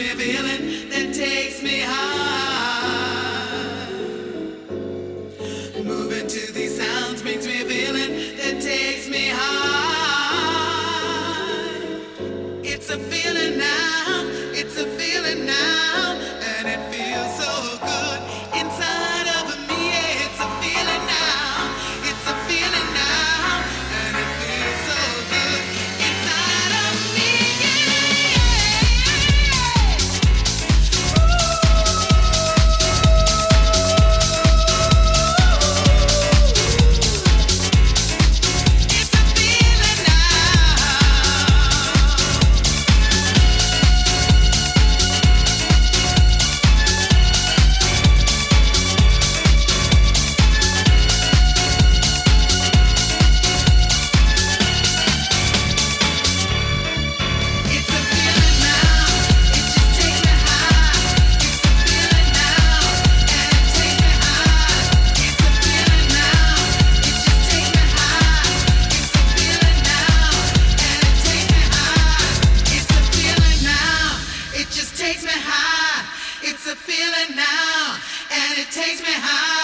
me a feeling that takes me high. Moving to these sounds brings me a feeling that takes me high. It's a feeling now, it's a feeling now, and it feels so good inside of me. Yeah, it's a feeling now, it's a feeling now, and it feels so good inside of me. It's a feeling now. It's a feeling now, it just takes me high. It's a feeling now, and it takes me high. It's a feeling now, it just takes me high. It's a feeling now, and it takes me high. It's a feeling now, it just takes me high. It's a feeling now, and it takes me high.